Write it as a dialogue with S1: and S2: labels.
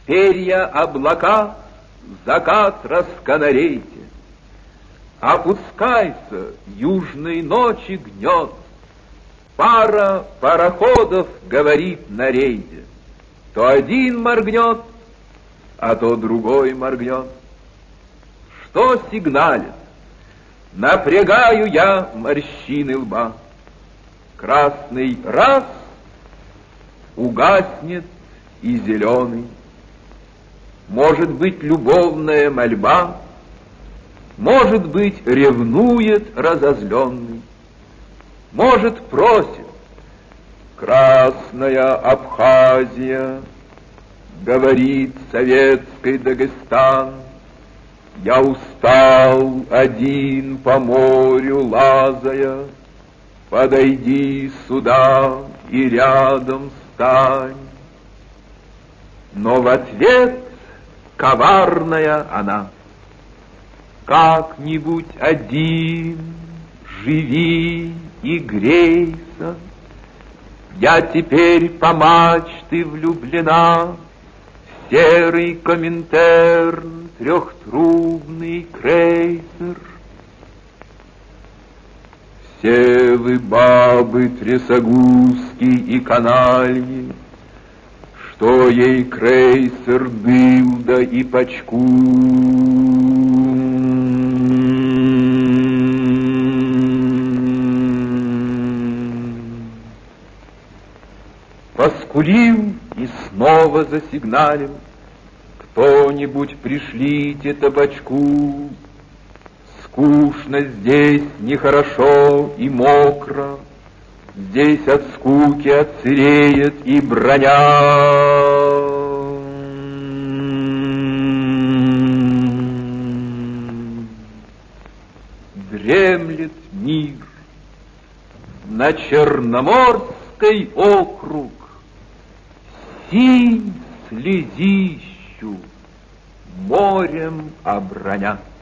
S1: перья облака, закат расканарейте. Опускайся, южной ночи гнет, пара пароходов говорит на рейде. То один моргнет, а то другой моргнет. Что сигналит? Напрягаю я морщины лба. Красный раз угаснет и зеленый. Может быть, любовная мольба, может быть, ревнует разозленный, может, просит. Красная Абхазия, говорит советский Дагестан, я устал один по морю лазая, подойди сюда и рядом стань. Но в ответ коварная она: как-нибудь один живи и грейся, я теперь по мачты влюблена в серый Коминтерн, трехтрубный крейсер. Все вы бабы трясогузки и канальи, что ей крейсер дылда и пачку. Поскулил и снова засигналил: кто-нибудь пришлите табачку. Скучно здесь, нехорошо и мокро, здесь от скуки отсыреет и броня. Дремлет мир, на Черноморский округ синь слезищу морем оброня.